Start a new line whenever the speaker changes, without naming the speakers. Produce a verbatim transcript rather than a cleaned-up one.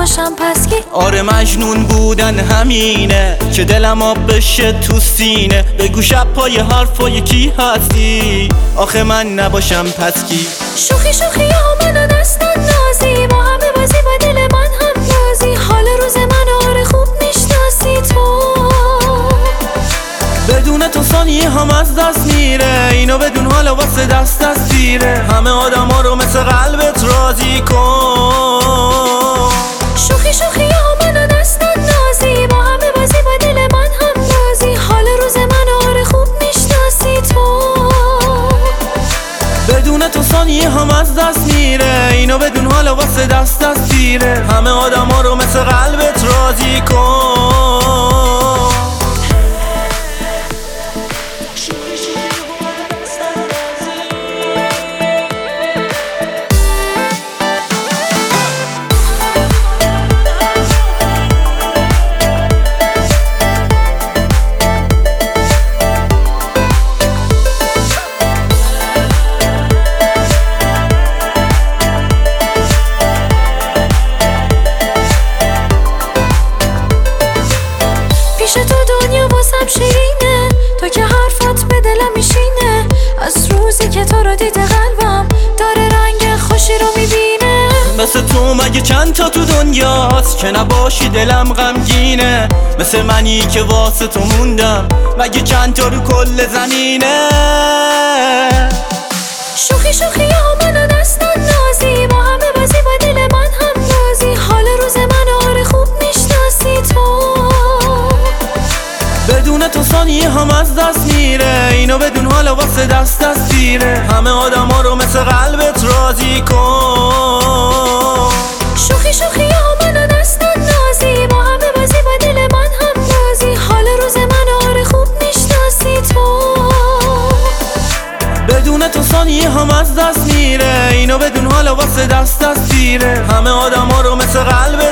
نباشم پس کی؟
آره مجنون بودن همینه که دلم آب بشه تو سینه. بگو شب پای حرفای کی هستی آخه من نباشم پس کی؟
شوخی شوخی ها منو دستن نازی، با همه بازی با دل من هم بازی. حال روز من آره خوب میشناسی تو،
بدون تو ثانیه هم از دست میره. اینو بدون حالا واسه دست دست دیره. همه آدم ها رو مثل قلبت راضی کن.
شوخی شوخی ها منو دستن نازی، با همه بازی با دل من هم بازی. حال روز من آره خوب میشناسی تو،
بدون تو ثانیه هم از دست میره. اینو بدون حالا واسه دست دست دیره. همه آدم ها رو مثل قلبت راضی کن.
تو دنیا واسم شیرینه، تو که حرفات به دلم میشینه. از روزی که تو رو دیده قلبم داره رنگ خوشی رو میبینه.
مثل تو مگه چند تا تو دنیاست که نباشی دلم غمگینه؟ مثل منی که واسه تو موندم مگه چند تا رو کل زمینه؟
شوخی شوخی ها منو دستن نازی، با همه بازی با دل من هم بازی. حال روز من آره خوب میشناسی تو،
بدون تو ثانیه هم از دست میره. اینو بدون حالا واسه دست دست دیره. همه آدم ها رو مثل قلبت راضی کن.
شوخی شوخی ها منو دستن نازی، با همه بازی با دل من هم بازی. حال روز من آره خوب میشناسی تو،
بدون تو ثانیه هم از دست میره. اینو بدون حالا واسه دست دست دیره. همه آدم ها رو مثل قلبت